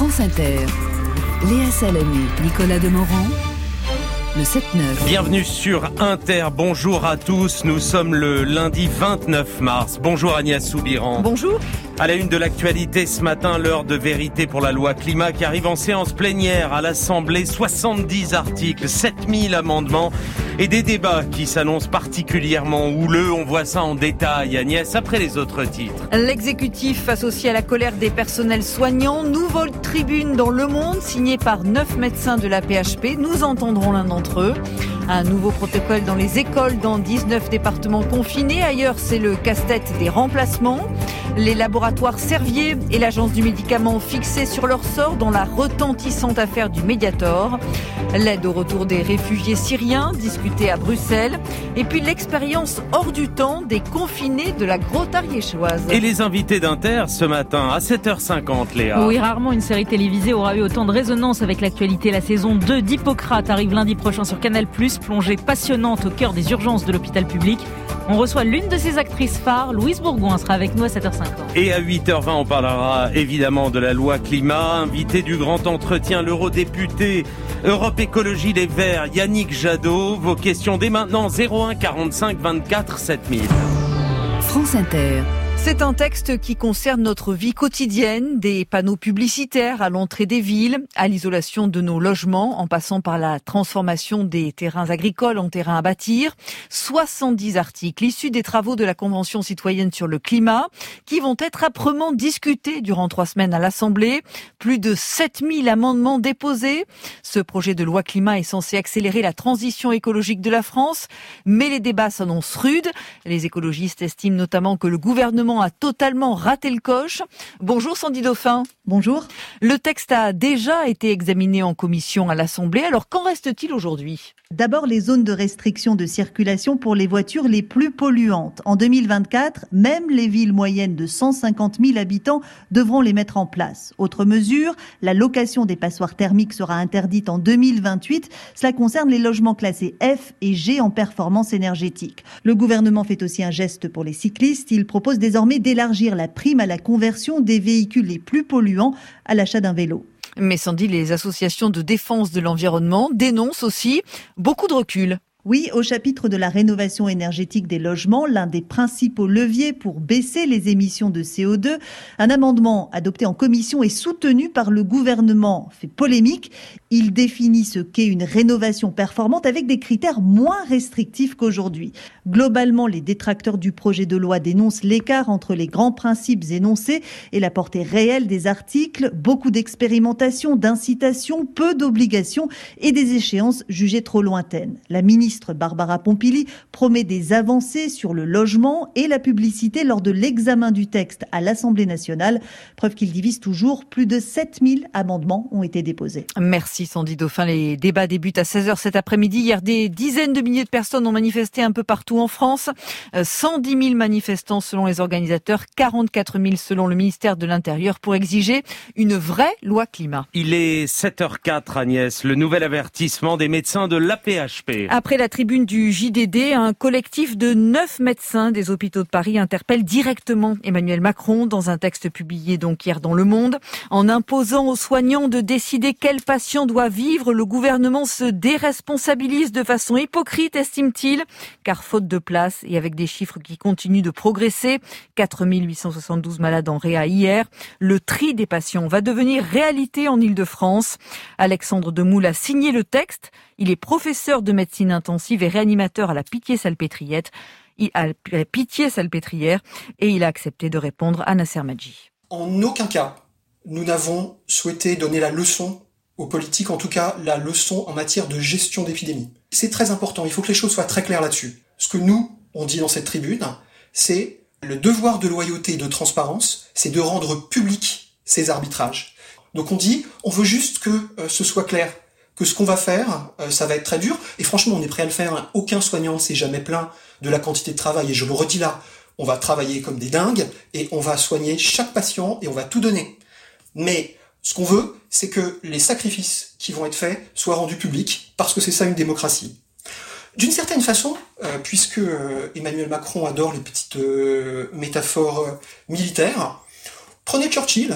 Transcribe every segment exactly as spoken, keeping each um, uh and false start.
France Inter. Léa Salamé, Nicolas Demorand. Le sept neuf. Bienvenue sur Inter, bonjour à tous, nous sommes le lundi vingt-neuf mars. Bonjour Agnès Soubiran. Bonjour. À la une de l'actualité ce matin, l'heure de vérité pour la loi climat qui arrive en séance plénière à l'Assemblée. soixante-dix articles, sept mille amendements et des débats qui s'annoncent particulièrement houleux. On voit ça en détail, Agnès, après les autres titres. L'exécutif associé à la colère des personnels soignants. Nouvelle tribune dans Le Monde, signée par neuf médecins de l'A P H P. Nous entendrons l'un d'entre eux. Un nouveau protocole dans les écoles dans dix-neuf départements confinés. Ailleurs, c'est le casse-tête des remplacements. Les laboratoires Servier et l'Agence du médicament fixés sur leur sort dans la retentissante affaire du Mediator. L'aide au retour des réfugiés syriens, discutée à Bruxelles. Et puis l'expérience hors du temps des confinés de la grotte ariégeoise. Et les invités d'Inter ce matin à sept heures cinquante, Léa. Oui, rarement une série télévisée aura eu autant de résonance avec l'actualité. La saison deux d'Hippocrate arrive lundi prochain sur Canal plus, plongée passionnante au cœur des urgences de l'hôpital public. On reçoit l'une de ses actrices phares, Louise Bourgoin, sera avec nous à sept heures cinquante. Et à huit heures vingt, on parlera évidemment de la loi climat. Invité du grand entretien, l'eurodéputé Europe Écologie Les Verts, Yannick Jadot. Vos questions dès maintenant, zéro un quarante-cinq vingt-quatre sept mille. France Inter. C'est un texte qui concerne notre vie quotidienne, des panneaux publicitaires à l'entrée des villes, à l'isolation de nos logements, en passant par la transformation des terrains agricoles en terrains à bâtir. soixante-dix articles issus des travaux de la Convention citoyenne sur le climat qui vont être âprement discutés durant trois semaines à l'Assemblée. Plus de sept mille amendements déposés. Ce projet de loi climat est censé accélérer la transition écologique de la France, mais les débats s'annoncent rudes. Les écologistes estiment notamment que le gouvernement a totalement raté le coche. Bonjour Sandy Dauphin. Bonjour. Le texte a déjà été examiné en commission à l'Assemblée. Alors qu'en reste-t-il aujourd'hui ? D'abord, les zones de restriction de circulation pour les voitures les plus polluantes. En deux mille vingt-quatre, même les villes moyennes de cent cinquante mille habitants devront les mettre en place. Autre mesure, la location des passoires thermiques sera interdite en deux mille vingt-huit. Cela concerne les logements classés F et G en performance énergétique. Le gouvernement fait aussi un geste pour les cyclistes. Il propose désormais d'élargir la prime à la conversion des véhicules les plus polluants à l'achat d'un vélo. Mais Sandy, les associations de défense de l'environnement dénoncent aussi beaucoup de recul. Oui, au chapitre de la rénovation énergétique des logements, l'un des principaux leviers pour baisser les émissions de C O deux, un amendement adopté en commission et soutenu par le gouvernement fait polémique. Il définit ce qu'est une rénovation performante avec des critères moins restrictifs qu'aujourd'hui. Globalement, les détracteurs du projet de loi dénoncent l'écart entre les grands principes énoncés et la portée réelle des articles. Beaucoup d'expérimentations, d'incitations, peu d'obligations et des échéances jugées trop lointaines. La ministre Barbara Pompili promet des avancées sur le logement et la publicité lors de l'examen du texte à l'Assemblée nationale. Preuve qu'il divise toujours. Plus de sept mille amendements ont été déposés. Merci Sandy Dauphin. Les débats débutent à seize heures cet après-midi. Hier, des dizaines de milliers de personnes ont manifesté un peu partout en France. cent dix mille manifestants selon les organisateurs, quarante-quatre mille selon le ministère de l'Intérieur pour exiger une vraie loi climat. Il est sept heures quatre, Agnès. Le nouvel avertissement des médecins de l'A P H P. Après la tribune du J D D, un collectif de neuf médecins des hôpitaux de Paris interpelle directement Emmanuel Macron dans un texte publié donc hier dans Le Monde. En imposant aux soignants de décider quel patient doit vivre, le gouvernement se déresponsabilise de façon hypocrite, estime-t-il, car faute de place et avec des chiffres qui continuent de progresser, quatre mille huit cent soixante-douze malades en réa hier, le tri des patients va devenir réalité en Île-de-France. Alexandre Demoule a signé le texte. Il est professeur de médecine intensive et réanimateur à la Pitié-Salpêtrière. À la Pitié-Salpêtrière et il a accepté de répondre à Nasser Madji. En aucun cas, nous n'avons souhaité donner la leçon aux politiques, en tout cas la leçon en matière de gestion d'épidémie. C'est très important, il faut que les choses soient très claires là-dessus. Ce que nous, on dit dans cette tribune, c'est le devoir de loyauté et de transparence, c'est de rendre public ces arbitrages. Donc on dit, on veut juste que euh, ce soit clair, que ce qu'on va faire, euh, ça va être très dur, et franchement on est prêt à le faire, aucun soignant ne s'est jamais plaint de la quantité de travail, et je le redis là, on va travailler comme des dingues, et on va soigner chaque patient, et on va tout donner. Mais ce qu'on veut, c'est que les sacrifices qui vont être faits soient rendus publics, parce que c'est ça une démocratie. D'une certaine façon, euh, puisque euh, Emmanuel Macron adore les petites euh, métaphores euh, militaires, prenez Churchill,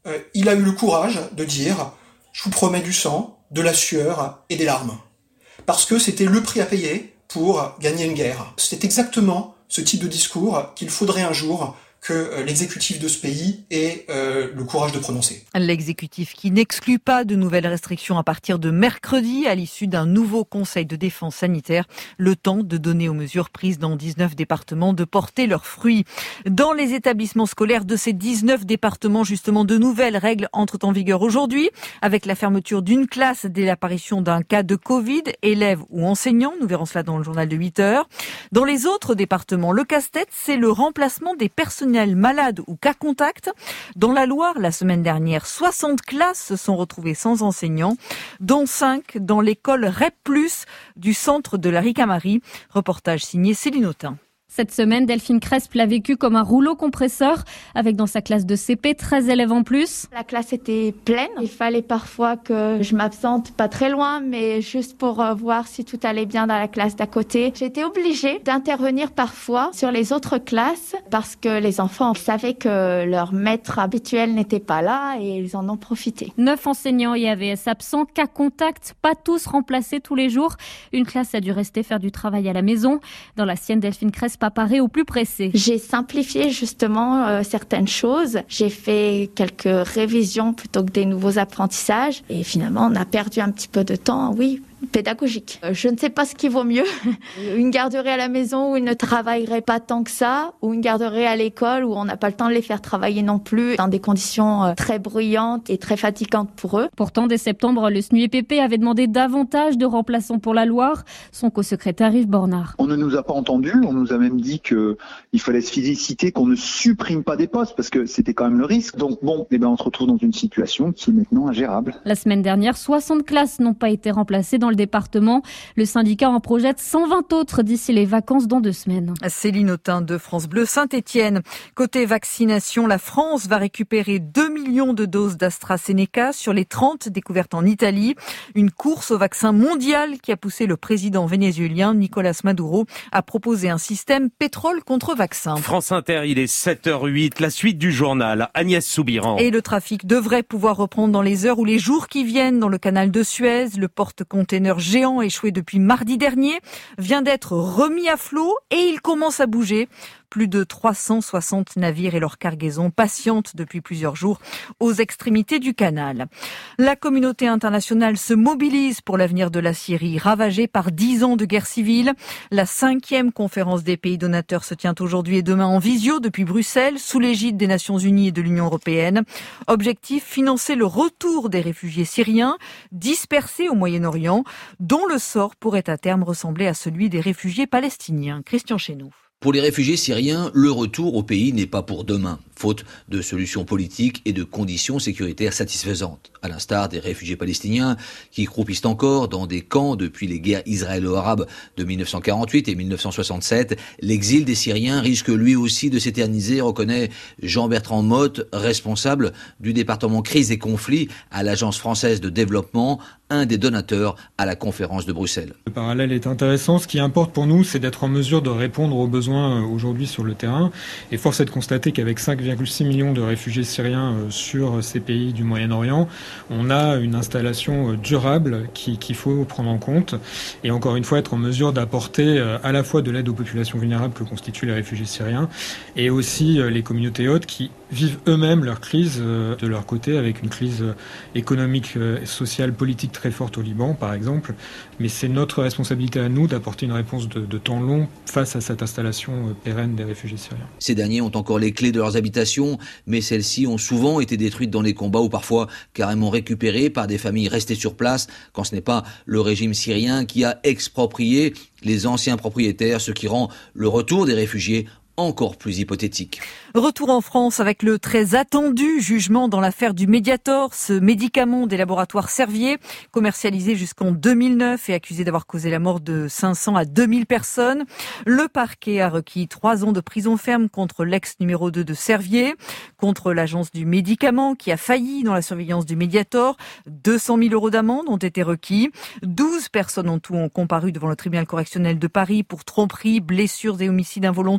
euh, il a eu le courage de dire « je vous promets du sang, de la sueur et des larmes ». Parce que c'était le prix à payer pour gagner une guerre. C'est exactement ce type de discours qu'il faudrait un jour que l'exécutif de ce pays ait euh, le courage de prononcer. L'exécutif qui n'exclut pas de nouvelles restrictions à partir de mercredi à l'issue d'un nouveau conseil de défense sanitaire. Le temps de donner aux mesures prises dans dix-neuf départements de porter leurs fruits. Dans les établissements scolaires de ces dix-neuf départements, justement, de nouvelles règles entrent en vigueur aujourd'hui avec la fermeture d'une classe dès l'apparition d'un cas de Covid, élèves ou enseignants. Nous verrons cela dans le journal de huit heures. Dans les autres départements, le casse-tête, c'est le remplacement des personnels malades ou cas contact. Dans la Loire, la semaine dernière, soixante classes se sont retrouvées sans enseignants, dont cinq dans l'école R E P plus, du centre de la Ricamarie. Reportage signé Céline Autain. Cette semaine, Delphine Cresp l'a vécu comme un rouleau compresseur, avec dans sa classe de C P treize élèves en plus. La classe était pleine. Il fallait parfois que je m'absente pas très loin, mais juste pour voir si tout allait bien dans la classe d'à côté. J'étais obligée d'intervenir parfois sur les autres classes parce que les enfants savaient que leur maître habituel n'était pas là et ils en ont profité. Neuf enseignants et A V S absents, cas contact, pas tous remplacés tous les jours. Une classe a dû rester faire du travail à la maison. Dans la sienne, Delphine Cresp apparaît au plus pressé. J'ai simplifié justement euh, certaines choses. J'ai fait quelques révisions plutôt que des nouveaux apprentissages. Et finalement, on a perdu un petit peu de temps, oui, pédagogique. Euh, je ne sais pas ce qui vaut mieux. Une garderie à la maison où ils ne travailleraient pas tant que ça, ou une garderie à l'école où on n'a pas le temps de les faire travailler non plus dans des conditions euh, très bruyantes et très fatigantes pour eux. Pourtant, dès septembre, le S N U E P P avait demandé davantage de remplaçants pour la Loire. Son co-secrétaire Yves Bornard. On ne nous a pas entendus. On nous a même dit qu'il fallait se féliciter qu'on ne supprime pas des postes parce que c'était quand même le risque. Donc bon, eh ben, on se retrouve dans une situation qui est maintenant ingérable. La semaine dernière, soixante classes n'ont pas été remplacées dans le département. Le syndicat en projette cent vingt autres d'ici les vacances dans deux semaines. Céline Autain de France Bleu Saint-Étienne. Côté vaccination, la France va récupérer deux millions de doses d'AstraZeneca sur les trente découvertes en Italie. Une course au vaccin mondial qui a poussé le président vénézuélien Nicolas Maduro à proposer un système pétrole contre vaccin. France Inter, il est sept heures huit. La suite du journal, Agnès Soubiran. Et le trafic devrait pouvoir reprendre dans les heures ou les jours qui viennent dans le canal de Suez. Le porte-container géant échoué depuis mardi dernier vient d'être remis à flot et il commence à bouger. Plus de trois cent soixante navires et leurs cargaisons patientent depuis plusieurs jours aux extrémités du canal. La communauté internationale se mobilise pour l'avenir de la Syrie, ravagée par dix ans de guerre civile. La cinquième conférence des pays donateurs se tient aujourd'hui et demain en visio depuis Bruxelles, sous l'égide des Nations Unies et de l'Union européenne. Objectif, financer le retour des réfugiés syriens dispersés au Moyen-Orient, dont le sort pourrait à terme ressembler à celui des réfugiés palestiniens. Christian Chenou. Pour les réfugiés syriens, le retour au pays n'est pas pour demain, faute de solutions politiques et de conditions sécuritaires satisfaisantes. À l'instar des réfugiés palestiniens qui croupissent encore dans des camps depuis les guerres israélo-arabes de mille neuf cent quarante-huit et mille neuf cent soixante-sept, l'exil des Syriens risque lui aussi de s'éterniser, reconnaît Jean-Bertrand Motte, responsable du département crise et conflits à l'Agence française de développement, un des donateurs à la conférence de Bruxelles. Le parallèle est intéressant. Ce qui importe pour nous, c'est d'être en mesure de répondre aux besoins aujourd'hui sur le terrain. Et force est de constater qu'avec cinq virgule six millions de réfugiés syriens sur ces pays du Moyen-Orient, on a une installation durable qui, qu'il faut prendre en compte. Et encore une fois, être en mesure d'apporter à la fois de l'aide aux populations vulnérables que constituent les réfugiés syriens et aussi les communautés hôtes qui vivent eux-mêmes leur crise de leur côté, avec une crise économique, sociale, politique très forte au Liban, par exemple. Mais c'est notre responsabilité à nous d'apporter une réponse de, de temps long face à cette installation pérenne des réfugiés syriens. Ces derniers ont encore les clés de leurs habitations, mais celles-ci ont souvent été détruites dans les combats ou parfois carrément récupérées par des familles restées sur place, quand ce n'est pas le régime syrien qui a exproprié les anciens propriétaires, ce qui rend le retour des réfugiés encore plus hypothétique. Retour en France avec le très attendu jugement dans l'affaire du Mediator, ce médicament des laboratoires Servier, commercialisé jusqu'en deux mille neuf et accusé d'avoir causé la mort de cinq cents à deux mille personnes. Le parquet a requis trois ans de prison ferme contre l'ex numéro deux de Servier, contre l'agence du médicament qui a failli dans la surveillance du Mediator. deux cent mille euros d'amende ont été requis. douze personnes en tout ont comparu devant le tribunal correctionnel de Paris pour tromperie, blessures et homicides involontaires et corruption.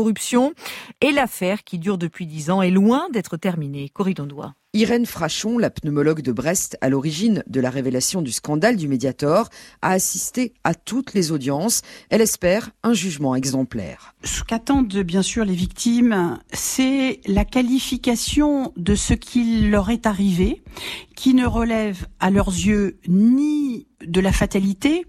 corruption. Et l'affaire, qui dure depuis dix ans, est loin d'être terminée. Corinne Ondois. Irène Frachon, la pneumologue de Brest, à l'origine de la révélation du scandale du Mediator, a assisté à toutes les audiences. Elle espère un jugement exemplaire. Ce qu'attendent bien sûr les victimes, c'est la qualification de ce qui leur est arrivé, qui ne relève à leurs yeux ni de la fatalité,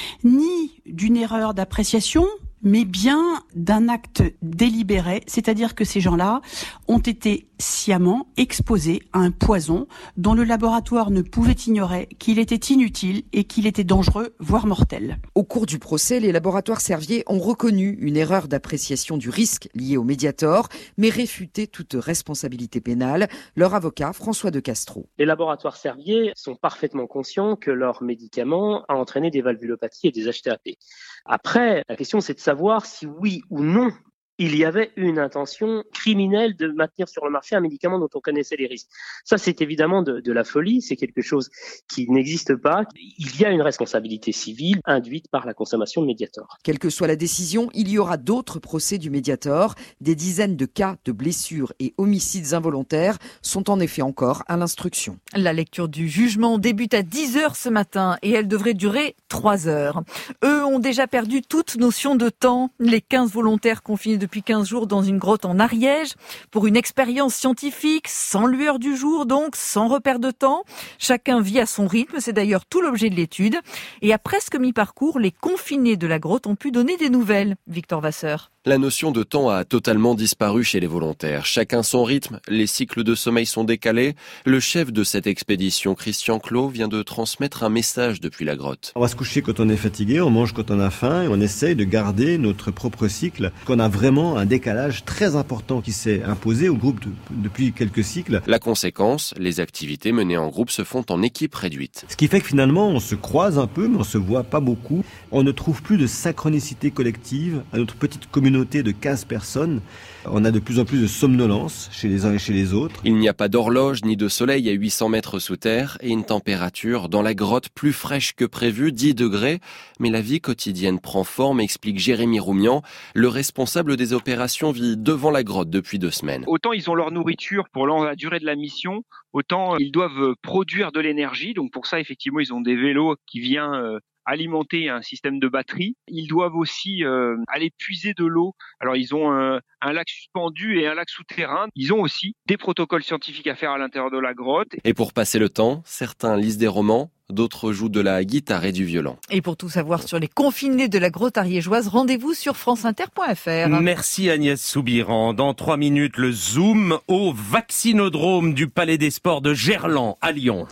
ni d'une erreur d'appréciation, mais bien d'un acte délibéré, c'est-à-dire que ces gens-là ont été sciemment exposés à un poison dont le laboratoire ne pouvait ignorer qu'il était inutile et qu'il était dangereux, voire mortel. Au cours du procès, les laboratoires Servier ont reconnu une erreur d'appréciation du risque lié au Mediator, mais réfuté toute responsabilité pénale. Leur avocat, François de Castro. Les laboratoires Servier sont parfaitement conscients que leur médicament a entraîné des valvulopathies et des H T A P. Après, la question c'est de savoir si oui ou non il y avait une intention criminelle de maintenir sur le marché un médicament dont on connaissait les risques. Ça, c'est évidemment de, de la folie, c'est quelque chose qui n'existe pas. Il y a une responsabilité civile induite par la consommation de Mediator. Quelle que soit la décision, il y aura d'autres procès du Mediator. Des dizaines de cas de blessures et homicides involontaires sont en effet encore à l'instruction. La lecture du jugement débute à dix heures ce matin et elle devrait durer trois heures. Eux ont déjà perdu toute notion de temps. Les quinze volontaires confinés depuis quinze jours dans une grotte en Ariège pour une expérience scientifique, sans lueur du jour donc, sans repère de temps. Chacun vit à son rythme, c'est d'ailleurs tout l'objet de l'étude. Et à presque mi-parcours, les confinés de la grotte ont pu donner des nouvelles. Victor Vasseur. La notion de temps a totalement disparu chez les volontaires. Chacun son rythme, les cycles de sommeil sont décalés. Le chef de cette expédition, Christian Clot, vient de transmettre un message depuis la grotte. On va se coucher quand on est fatigué, on mange quand on a faim et on essaye de garder notre propre cycle. On a vraiment un décalage très important qui s'est imposé au groupe de, depuis quelques cycles. La conséquence, les activités menées en groupe se font en équipe réduite. Ce qui fait que finalement, on se croise un peu, mais on se voit pas beaucoup. On ne trouve plus de synchronicité collective à notre petite communauté de quinze personnes. On a de plus en plus de somnolence chez les uns et chez les autres. Il n'y a pas d'horloge ni de soleil à huit cents mètres sous terre et une température dans la grotte plus fraîche que prévu, dix degrés. Mais la vie quotidienne prend forme, explique Jérémy Roumian. Le responsable des opérations vit devant la grotte depuis deux semaines. Autant ils ont leur nourriture pour la durée de la mission, autant ils doivent produire de l'énergie. Donc pour ça, effectivement, ils ont des vélos qui viennent euh, alimenter un système de batterie. Ils doivent aussi euh, aller puiser de l'eau. Alors ils ont un, un lac suspendu et un lac souterrain. Ils ont aussi des protocoles scientifiques à faire à l'intérieur de la grotte. Et pour passer le temps, certains lisent des romans, d'autres jouent de la guitare et du violon. Et pour tout savoir sur les confinés de la grotte ariégeoise, rendez-vous sur franceinter point f r. Merci Agnès Soubiran. Dans trois minutes, le zoom au vaccinodrome du Palais des Sports de Gerland à Lyon.